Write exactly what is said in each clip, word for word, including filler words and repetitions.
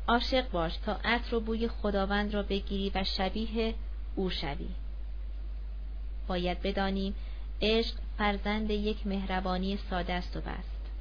عاشق باش تا عطر و بوی خداوند را بگیری و شبیه او شوی. باید بدانیم عشق فرزند یک مهربانی ساده است و بس.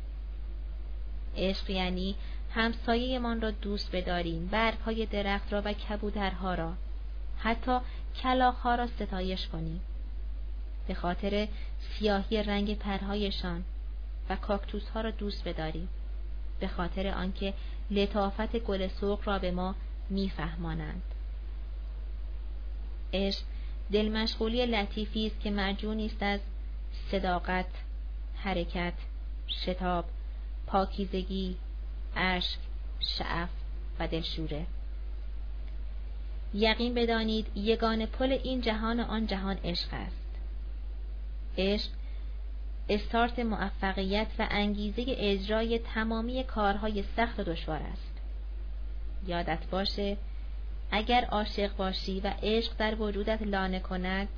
عشق یعنی همسایه من را دوست بداریم، برگ‌های درخت را و کبوترها را، حتی کلاغ‌ها را ستایش کنیم، به خاطر سیاهی رنگ پرهایشان، و کاکتوس‌ها را دوست بداریم، به خاطر آنکه لطافت گل سرخ را به ما می‌فهمانند. عشق دلمشغولی لطیفی است که معجونی است از صداقت، حرکت، شتاب، پاکیزگی، اشک، شعف و دلشوره. یقین بدانید یگانه پل این جهان و آن جهان عشق است. عشق استارت موفقیت و انگیزه اجرای تمامی کارهای سخت و دشوار است. یادت باشه اگر عاشق باشی و عشق در وجودت لانه کند،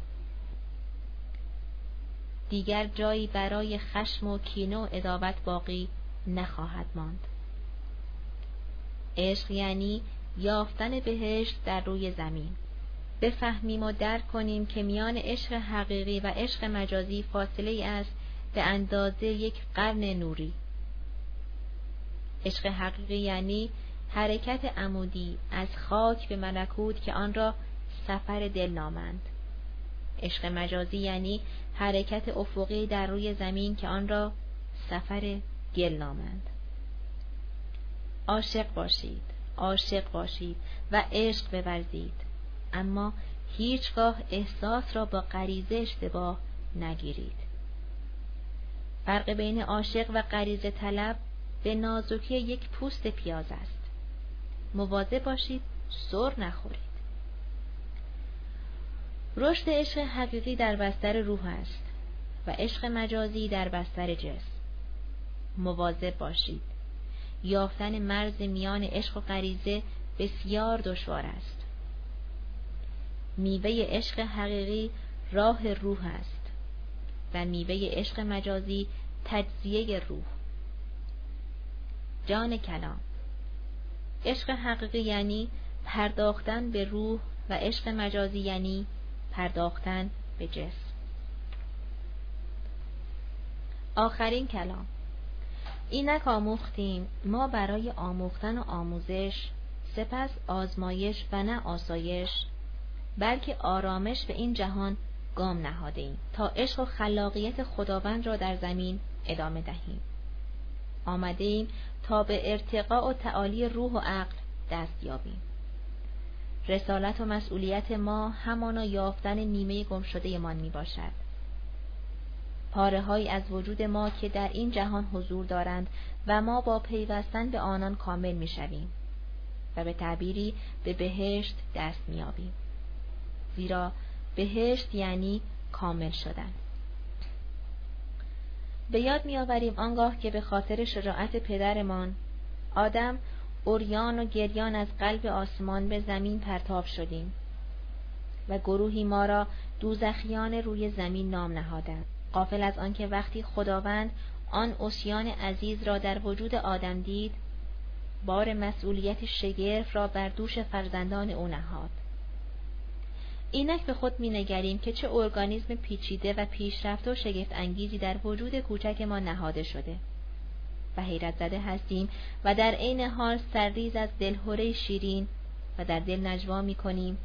دیگر جایی برای خشم و کینه و عداوت باقی نخواهد ماند. عشق یعنی یافتن بهشت در روی زمین. بفهمیم و درک کنیم که میان عشق حقیقی و عشق مجازی فاصله ای است به اندازه یک قرن نوری. عشق حقیقی یعنی حرکت عمودی از خاک به ملکوت که آن را سفر دل نامند. عشق مجازی یعنی حرکت افقی در روی زمین که آن را سفر گل نامند. عاشق باشید، عاشق باشید و عشق بورزید، اما هیچگاه احساس را با غریزه اشتباه نگیرید. فرق بین عاشق و غریزه طلب به نازکی یک پوست پیاز است. مواظب باشید سر نخورید. رشد عشق حقیقی در بستر روح است و عشق مجازی در بستر جسم. مواظب باشید. یافتن مرز میان عشق و غریزه بسیار دشوار است. میوه عشق حقیقی راه روح است و میوه عشق مجازی تجزیه روح. جان کلام: عشق حقیقی یعنی پرداختن به روح و عشق مجازی یعنی پرداختن به جسم. آخرین کلام: اینک آموختیم ما برای آموختن و آموزش، سپس آزمایش و نه آسایش، بلکه آرامش به این جهان گام نهادیم تا عشق و خلاقیت خداوند را در زمین ادامه دهیم. آمده ایم تا به ارتقاء و تعالی روح و عقل دست یابیم. رسالت و مسئولیت ما همانا یافتن نیمه گم شده مان می باشد. پاره های از وجود ما که در این جهان حضور دارند و ما با پیوستن به آنان کامل می شویم و به تعبیری به بهشت دست می یابیم. زیرا بهشت یعنی کامل شدن. به یاد می آوریم آنگاه که به خاطر شجاعت پدرمان آدم عریان و گریان از قلب آسمان به زمین پرتاب شدیم و گروهی ما را دوزخیان روی زمین نام نهادند، غافل از آنکه وقتی خداوند آن عصیان عزیز را در وجود آدم دید، بار مسئولیت شگرف را بر دوش فرزندان او نهاد. اینک به خود می نگریم که چه ارگانیسم پیچیده و پیشرفته و شگفت انگیزی در وجود کوچک ما نهاده شده و حیرت زده هستیم و در عین حال سرریز از دلهره شیرین و در دل نجوا می کنیم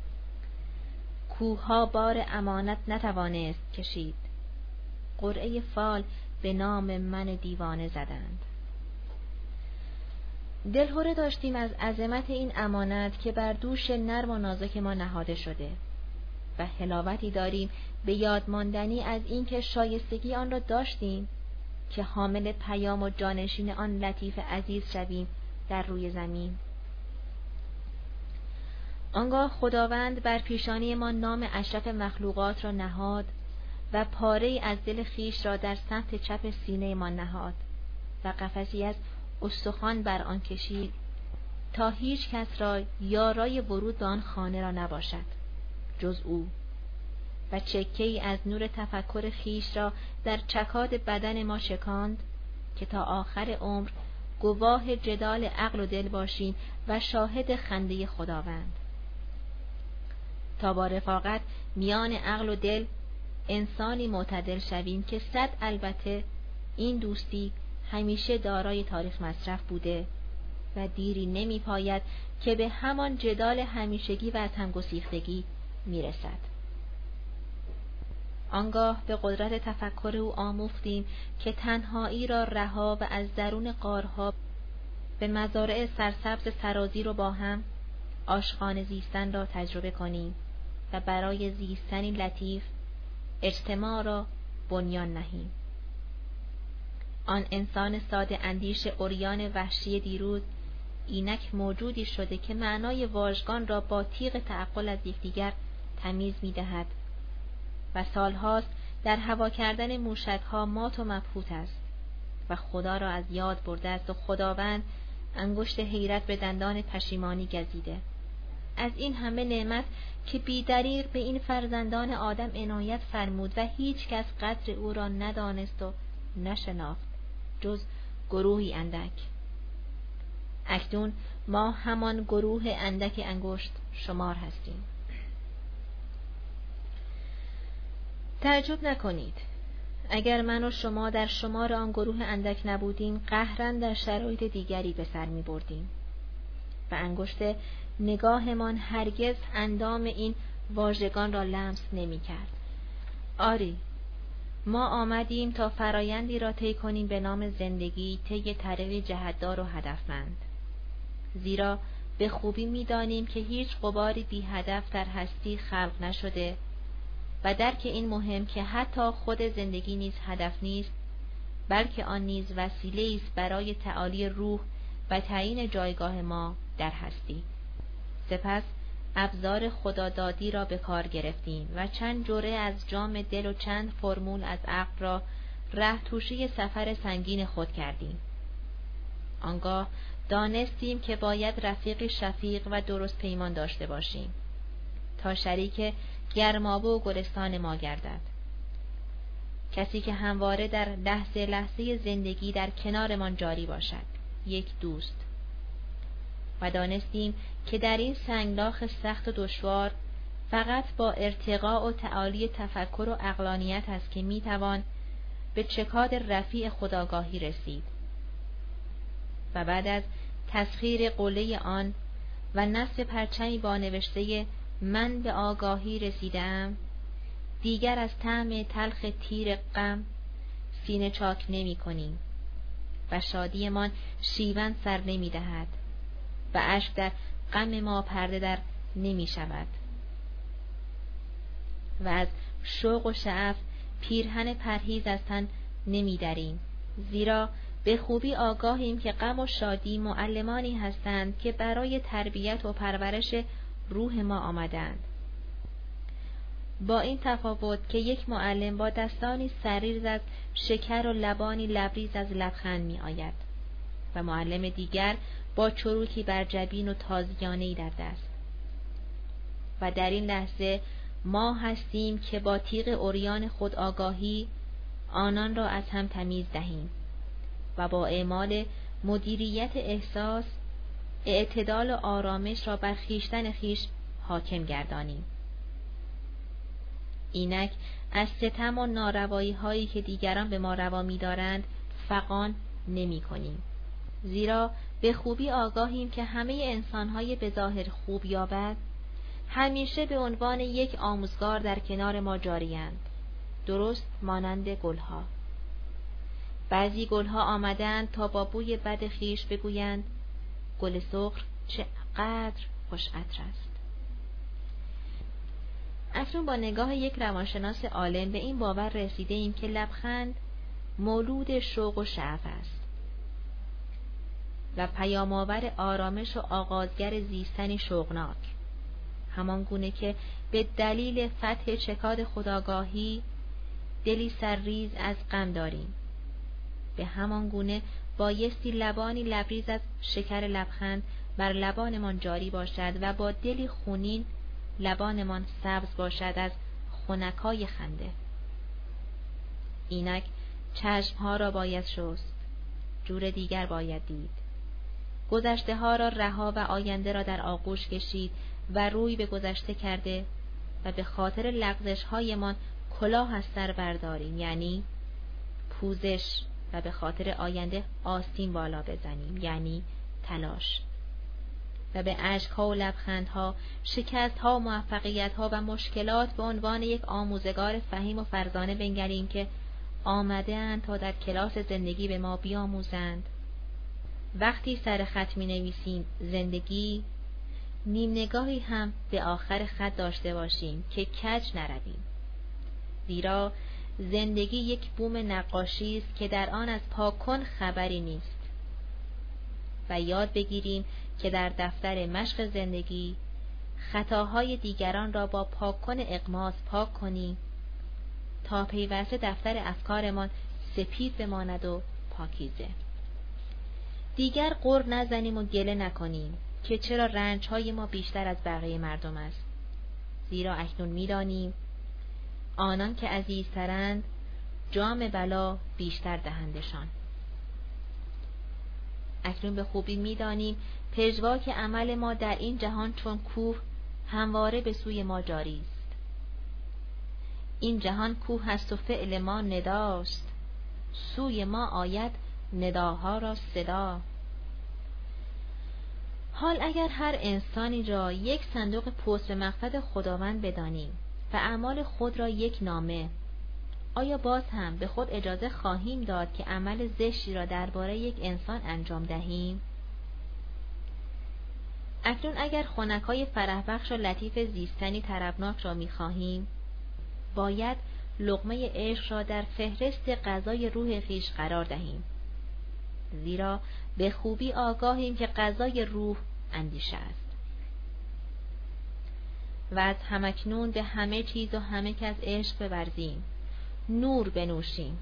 کوه‌ها بار امانت نتوانست کشید، قرعه فال به نام من دیوانه زدند. دلهره داشتیم از عظمت این امانت که بر دوش نرم و نازک ما نهاده شده و حلاوتی داریم به یاد ماندنی از اینکه شایستگی آن را داشتیم که حامل پیام و جانشین آن لطیف عزیز شویم در روی زمین. آنگاه خداوند بر پیشانی ما نام اشرف مخلوقات را نهاد و پاره از دل خیش را در سمت چپ سینه ما نهاد و قفسی از استخوان بر آن کشید تا هیچ کس را یارای ورود به آن خانه را نباشد جز او، و چکه‌ای از نور تفکر خیش را در چکاد بدن ما شکاند که تا آخر عمر گواه جدال عقل و دل باشیم و شاهد خنده خداوند. تا با رفاقت میان عقل و دل انسانی معتدل شویم که صد البته این دوستی همیشه دارای تاریخ مصرف بوده و دیری نمی پاید که به همان جدال همیشگی و از هم گسیختگی می رسد. آنگاه به قدرت تفکر او آموختیم که تنهایی را رها و از درون غارها به مزارع سرسبز سرازی رو با هم آشخوان زیستن را تجربه کنیم و برای زیستنی لطیف اجتماع را بنیان نهیم. آن انسان ساده اندیش عریان وحشی دیروز اینک موجودی شده که معنای واژگان را با تیغ تعقل از یکدیگر تمیز می‌دهد و سالهاست در هوا کردن موشک‌ها مات و مبهوت است و خدا را از یاد برده است و خداوند انگشت حیرت به دندان پشیمانی گزیده. از این همه نعمت که بی‌دریغ به این فرزندان آدم عنایت فرمود و هیچ کس قدر او را ندانست و نشناخت جز گروهی اندک. اکنون ما همان گروه اندک انگشت شمار هستیم. تعجب نکنید اگر من و شما در شمار آن گروه اندک نبودیم، قهراً در شرایط دیگری به سر می بردیم و انگشت نگاهمان هرگز اندام این واژگان را لمس نمی کرد. آری، ما آمدیم تا فرایندی را طی کنیم به نام زندگی طی طریقی جهتدار و هدفمند، زیرا به خوبی می دانیم که هیچ غباری بی هدف در هستی خلق نشده و درک این مهم که حتی خود زندگی نیز هدف نیست، بلکه آن نیز وسیله است برای تعالی روح و تعیین جایگاه ما در هستی. سپس ابزار خدادادی را به کار گرفتیم و چند جرعه از جام دل و چند فرمول از عقل را ره توشی سفر سنگین خود کردیم. آنگاه دانستیم که باید رفیق شفیق و درست پیمان داشته باشیم تا شریک گرمابه و گلستان ما گردد، کسی که همواره در لحظه لحظه زندگی در کنارمان جاری باشد، یک دوست. و دانستیم که در این سنگلاخ سخت و دشوار فقط با ارتقاء و تعالی تفکر و عقلانیت است که میتوان به چکاد رفیع خودآگاهی رسید و بعد از تسخیر قله آن و نصب پرچمی با نوشته من به آگاهی رسیدم، دیگر از طعم تلخ تیر غم سینه چاک نمی کنیم و شادیمان شیون سر نمی دهد و اشک در غم ما پرده در نمی شود و از شوق و شعف پیرهن پرهیز از تن نمی دریم، زیرا به خوبی آگاهیم که غم و شادی معلمانی هستند که برای تربیت و پرورش روح ما آمدند. با این تفاوت که یک معلم با دستانی سریز از شکر و لبانی لبریز از لبخند می آید و معلم دیگر با چروکی بر جبین و تازیانه‌ای در دست. و در این لحظه ما هستیم که با تیغ عریان خود آگاهی آنان را از هم تمیز دهیم و با اعمال مدیریت احساس اعتدال و آرامش را بر خویشتن خویش حاکم گردانیم. اینک از ستم و ناروایی هایی که دیگران به ما روا می دارند فغان نمی کنیم، زیرا به خوبی آگاهیم که همه انسان‌های به ظاهر خوب یا بد همیشه به عنوان یک آموزگار در کنار ما جاری‌اند، درست مانند گلها. بعضی گلها آمدند تا با بوی بد خویش بگویند گل سرخ چقدر خوش عطر است. اکنون با نگاه یک روانشناس عالم به این باور رسیده ایم که لبخند مولود شوق و شعف است و پیام‌آور آرامش و آغازگر زیستن شوقناک، همان گونه که به دلیل فتح چکاد خودآگاهی دلی سرریز از غم داریم، به همان گونه بایستی لبانی لبریز از شکر لبخند بر لبانمان جاری باشد و با دلی خونین لبانمان سبز باشد از خنکای خنده. اینک چشمها را باید شست، جور دیگر باید دید. گذشته ها را رها و آینده را در آغوش کشید و روی به گذشته کرده و به خاطر لغزش هایمان کلاه از سر برداریم، یعنی پوزش، و به خاطر آینده آستین بالا بزنیم، یعنی تلاش، و به اشک‌ها و لبخندها، شکست‌ها و موفقیت‌ها و مشکلات به عنوان یک آموزگار فهیم و فرزانه بنگریم که آمده‌اند تا در کلاس زندگی به ما بیاموزند. وقتی سر خط می‌نویسیم زندگی، نیم نگاهی هم به آخر خط داشته باشیم که کج نرویم، زیرا زندگی یک بوم نقاشی است که در آن از پاک کن خبری نیست. و یاد بگیریم که در دفتر مشق زندگی خطاهای دیگران را با پاک کن اغماس پاک کنیم تا پیوسته دفتر افکارمان سپید بماند و پاکیزه. دیگر غر نزنیم و گله نکنیم که چرا رنج‌های ما بیشتر از بقیه مردم است، زیرا اکنون می‌دانیم آنان که عزیزترند جام بلا بیشتر دهندشان. اکنون به خوبی می‌دانیم پژواک عمل ما در این جهان چون کوه همواره به سوی ما جاری است. این جهان کوه است و فعل ما نداست، سوی ما آید نداها را صدا. حال اگر هر انسانی را یک صندوق پست به مقصد خداوند بدانیم و اعمال خود را یک نامه، آیا باز هم به خود اجازه خواهیم داد که عمل زشتی را درباره یک انسان انجام دهیم؟ اکنون اگر خنک‌های فرحبخش و لطیف زیستنی طربناک را می‌خواهیم، باید لقمه عشق را در فهرست غذای روح خویش قرار دهیم، زیرا به خوبی آگاهیم که غذای روح اندیشه است. و از همکنون به همه چیز و همه کس عشق بورزیم، نور بنوشیم،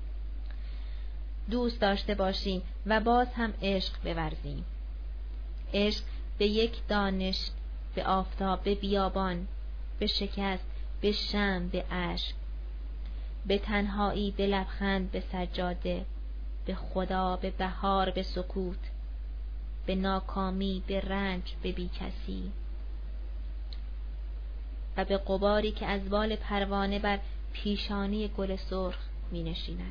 دوست داشته باشیم و باز هم عشق بورزیم. عشق به یک دانش، به آفتاب، به بیابان، به شکست، به شمع، به اشک، به تنهایی، به لبخند، به سجاده، به خدا، به بهار، به سکوت، به ناکامی، به رنج، به بیکسی و به غباری که از بال پروانه بر پیشانی گل سرخ می نشیند.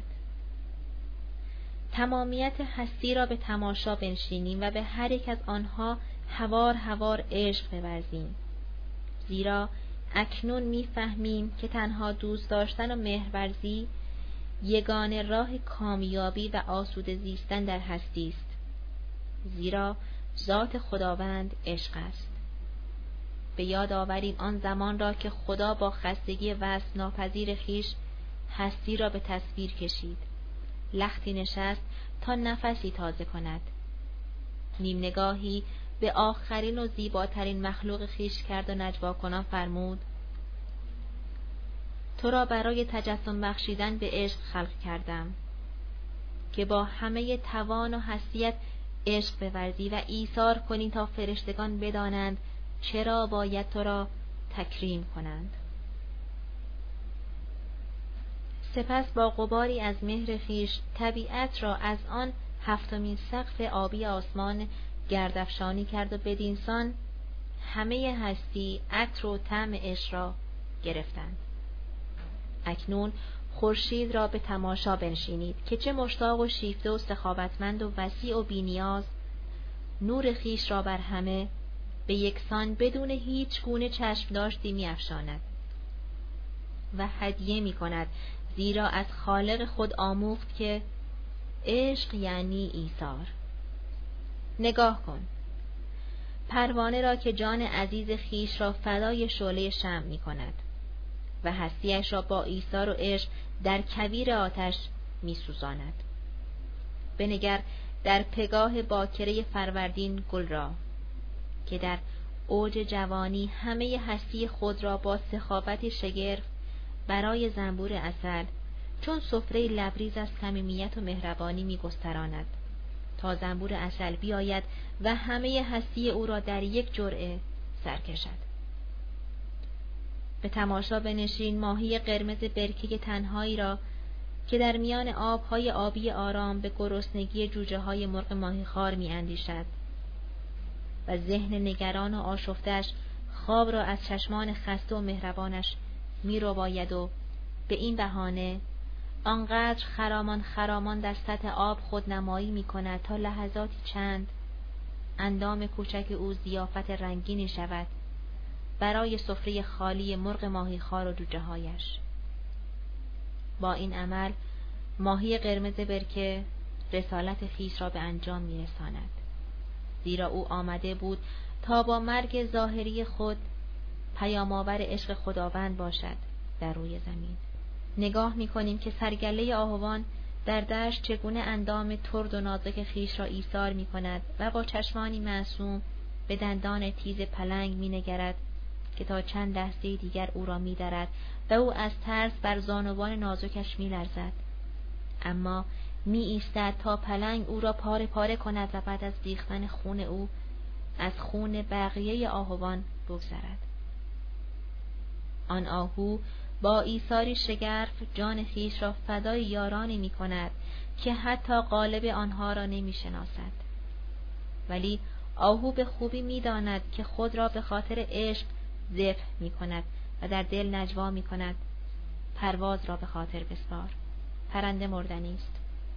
تمامیت هستی را به تماشا بنشینیم و به هر یک از آنها هوار هوار عشق بورزیم، زیرا اکنون می‌فهمیم که تنها دوست داشتن و مهرورزی یگانه راه کامیابی و آسوده زیستن در هستی است، زیرا ذات خداوند عشق است. به یاد آوریم آن زمان را که خدا با خستگی وصف ناپذیر خویش هستی را به تصویر کشید، لختی نشست تا نفسی تازه کند، نیم نگاهی به آخرین و زیباترین مخلوق خویش کرد و نجوا کنان فرمود: تو را برای تجسم بخشیدن به عشق خلق کردم که با همه توان و حسیت عشق بورزی و ایثار کنی تا فرشتگان بدانند چرا باید تو را تکریم کنند. سپس با غباری از مهر خویش طبیعت را از آن هفتمین سقف آبی آسمان گردافشانی کرد و بدینسان همه هستی عطر و طعم عشق را گرفتند. اکنون خورشید را به تماشا بنشینید که چه مشتاق و شیفته و سخاوتمند و وسیع و بی‌نیاز، نور خویش را بر همه به یکسان بدون هیچ گونه چشم داشتی می افشاند و هدیه می کند، زیرا از خالق خود آموخت که عشق یعنی ایثار. نگاه کن، پروانه را که جان عزیز خویش را فدای شعله شمع می کند و هستیش را با ایثار و عشق در کویر آتش می سوزاند. بنگر در پگاه باکره فروردین گل را که در اوج جوانی همه هستی خود را با سخاوت شگرف برای زنبور عسل چون سفره لبریز از صمیمیت و مهربانی می گستراند تا زنبور عسل بیاید و همه هستی او را در یک جرعه سر کشد. به تماشا بنشین ماهی قرمز برکه تنهایی را که در میان آبهای آبی آرام به گرسنگی جوجه های مرغ ماهیخوار می اندیشد و ذهن نگران و آشفتش خواب را از چشمان خسته و مهربانش می رو باید و به این بهانه آنقدر خرامان خرامان در سطح آب خود نمایی می کند تا لحظاتی چند اندام کوچک او ضیافت رنگینی شود برای سفره خالی مرغ ماهیخوار و جوجه هایش. با این عمل ماهی قرمز برکه رسالت خویش را به انجام می رساند، زیرا او آمده بود تا با مرگ ظاهری خود پیام‌آور عشق خداوند باشد در روی زمین. نگاه می کنیم که سرگله آهوان در دشت چگونه اندام ترد و نازک خویش را ایثار می کند و با چشمانی معصوم به دندان تیز پلنگ می نگرد که تا چند لحظه دیگر او را می درد و او از ترس بر زانوان نازکش می لرزد، اما می ایستد تا پلنگ او را پاره پاره کند و بعد از ریختن خون او از خون بقیه آهوان بگذرد. آن آهو با ایثاری شگرف جان خویش را فدای یارانی می کند که حتی قالب آنها را نمی شناسد، ولی آهو به خوبی می داند که خود را به خاطر عشق ذبح می کند و در دل نجوا می کند پرواز را به خاطر بسپار، پرنده مردنی است.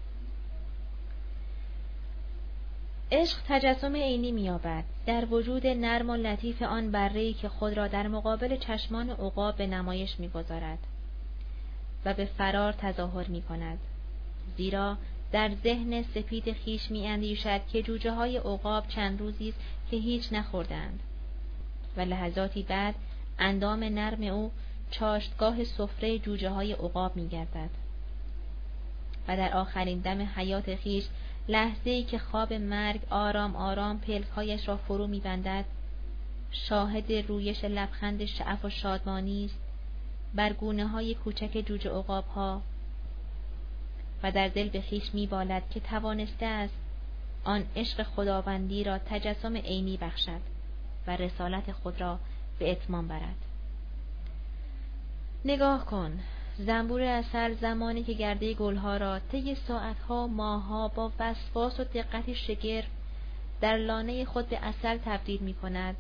عشق تجسم عینی می‌یابد در وجود نرم و لطیف آن بره‌ای که خود را در مقابل چشمان عقاب به نمایش می‌گذارد و به فرار تظاهر می‌کند، زیرا در ذهن سپید خویش می‌اندیشد که جوجه‌های عقاب چند روزی است که هیچ نخوردند و لحظاتی بعد اندام نرم او چاشتگاه سفره جوجه‌های عقاب می‌گردد و در آخرین دم حیات خویش، لحظه‌ای که خواب مرگ آرام آرام پلک‌هایش را فرو می‌بندد، شاهد رویش لبخند شعف و شادمانی است بر گونه‌های کوچک جوجه عقاب‌ها و در دل به خویش می‌بالد که توانسته است آن عشق خداوندی را تجسم عینی بخشد و رسالت خود را به اتمام برد. نگاه کن، زنبور عسل زمانی که گرده گلها را طی ساعتها ماهها با وسواس و دقت شگرف در لانه خود به عسل تبدیل می کند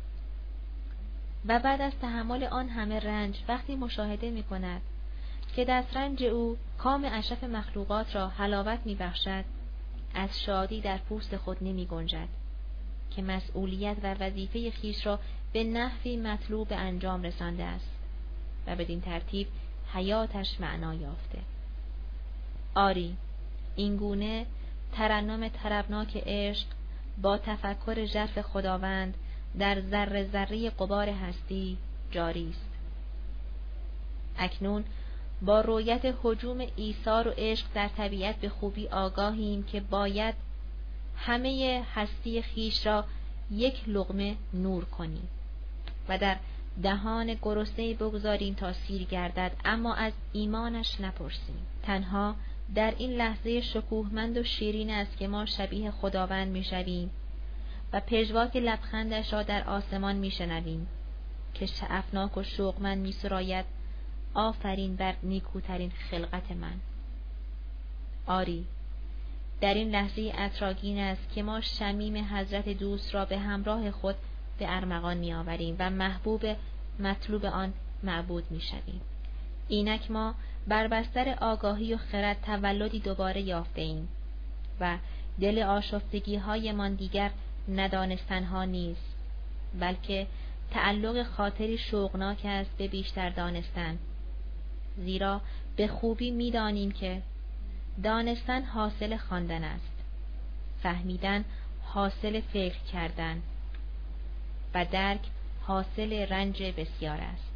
و بعد از تحمل آن همه رنج وقتی مشاهده می کند که دسترنج او کام اشرف مخلوقات را حلاوت می بخشد، از شادی در پوست خود نمی گنجد که مسئولیت و وظیفه خویش را به نحوی مطلوب به انجام رسانده است و بدین ترتیب حیاتش معنا یافته. آری، این گونه ترنم طربناک عشق با تفکر ژرف خداوند در ذره ذره غبار هستی جاری است. اکنون با رؤیت هجوم ایثار و عشق در طبیعت به خوبی آگاهیم که باید همه هستی خویش را یک لقمه نور کنیم و در دهان گرسنه‌ای بگذاریم تا سیر گردد، اما از ایمانش نپرسیم. تنها در این لحظه شکوهمند و شیرین است که ما شبیه خداوند می‌شویم و پژواک لبخندش را در آسمان می‌شنویم که شعفناک و شوقمند می‌سراید: آفرین بر نیکوترین خلقت من. آری، در این لحظه عطرآگین است که ما شمیم حضرت دوست را به همراه خود به ارمغان می آوریم و محبوب مطلوب آن معبود می شویم. اینک ما بر بستر آگاهی و خرد تولدی دوباره یافته ایم و دل آشفتگی های من دیگر ندانستن ها نیست، بلکه تعلق خاطری شوقناک است به بیشتر دانستن، زیرا به خوبی می دانیم که دانستن حاصل خواندن است، فهمیدن حاصل فکر کردن و درک حاصل رنج بسیار است.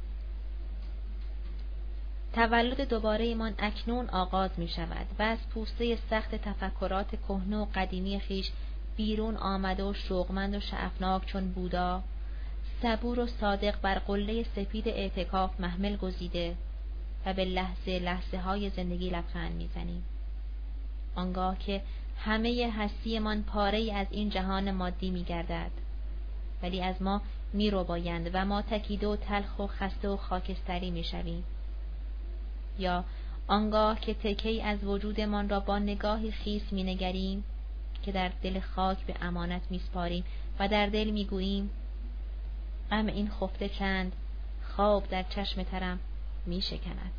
تولد دوباره من اکنون آغاز می شود و از پوسته سخت تفکرات کهنه و قدیمی خیش بیرون آمده و شوقمند و شعفناک چون بودا، صبور و صادق بر قله سپید اعتکاف محمل گزیده و به لحظه لحظه های زندگی لبخند می زنیم. آنگاه که همه هستی من پاره‌ای از این جهان مادی می گردد، ولی از ما می رو بایند و ما تکیده و تلخ و خسته و خاکستری می شویم. یا آنگاه که تکه‌ای از وجودمان را با نگاهی خیس می‌نگریم که در دل خاک به امانت می‌سپاریم و در دل می‌گوییم غم این خفته چند خواب در چشم ترم می‌شکند.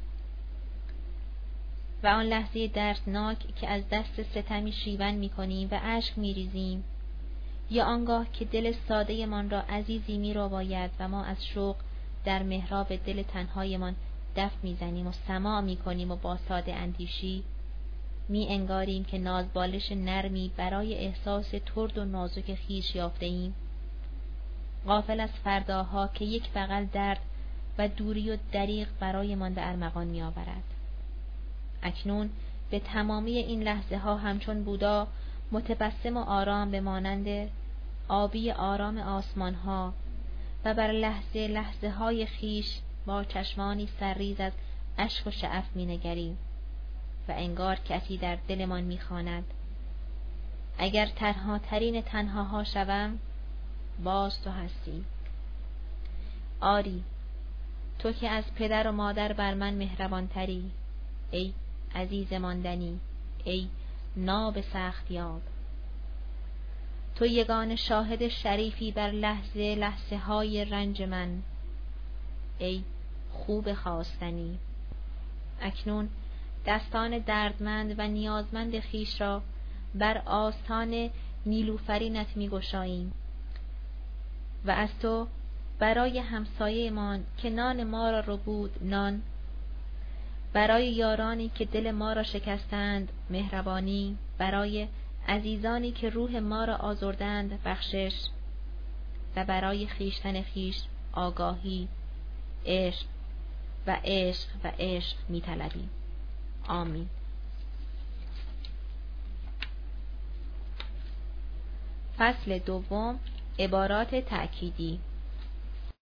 و آن لحظه دردناک که از دست ستمی شیون می‌کنیم و اشک می‌ریزیم، یا آنگاه که دل ساده من را عزیزی می‌رباید و ما از شوق در محراب دل تنهایمان دف می‌زنیم و سماع می‌کنیم و با ساده اندیشی می انگاریم که نازبالش نرمی برای احساس ترد و نازک خویش یافته ایم، غافل از فرداها که یک بغل درد و دوری و دریغ برای من به ارمغان می آورد. اکنون به تمامی این لحظه ها همچون بودا متبسم و آرام به مانند آبی آرام آسمان ها و بر لحظه لحظه های خیش با چشمانی سرریز از اشک و شعف می نگریم و انگار کسی در دلمان می خواند اگر تنها ترین تنهاها شوم باز تو هستی. آری، تو که از پدر و مادر بر من مهربان تری، ای عزیز ماندنی، ای ناب سختیاب، تو یگان شاهد شریفی بر لحظه لحظه های رنج من، ای خوب خواستنی. اکنون دستان دردمند و نیازمند خیش را بر آستان نیلوفرینت می گشاییم و از تو برای همسایه‌مان که نان ما را ربود نان، برای یارانی که دل ما را شکستند مهربانی، برای عزیزانی که روح ما را آزردند بخشش، و برای خیشتن خیش آگاهی، عشق و عشق و عشق می طلبیم. آمین. فصل دوم، عبارات تأکیدی.